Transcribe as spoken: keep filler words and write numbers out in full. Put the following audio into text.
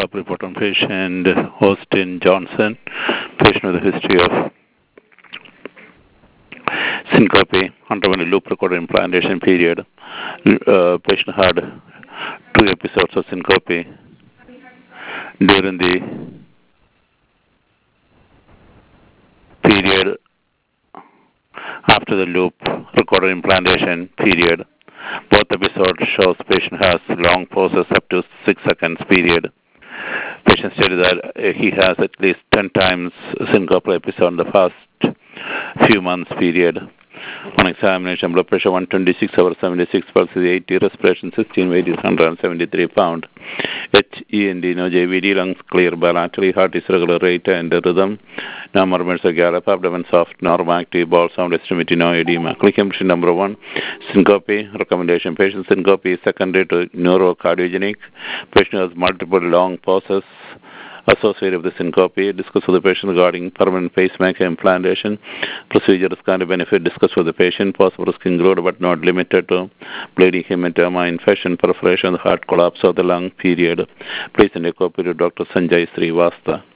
follow-up report on patient Austin Johnson, patient with a history of syncope, underwent a loop recorder implantation period. Uh, patient had two episodes of syncope during the period after the loop recorder implantation period. Both episodes shows patient has long pauses up to six seconds period. Patient stated that he has at least ten times syncope episode in the past few months period. On examination, blood pressure one twenty-six over seventy-six, pulse is eighty, respiration sixteen, weight is one hundred seventy-three pounds. H E N D, no J V D, lungs clear bilaterally, heart is regular rate and rhythm. No murmurs or gallop, abdomen soft, normal active, ball sound, extremity, no edema. Click impression number one, syncope. Recommendation: patient syncope is secondary to neurocardiogenic. Patient has multiple long pauses associated with the syncope. Discuss with the patient regarding permanent pacemaker implantation. Procedure is kind of benefit. Discuss with the patient. Possible risk include but not limited to bleeding, hematoma, infection, perforation, heart collapse of the lung period. Please send a copy to Doctor Sanjay Srivastava.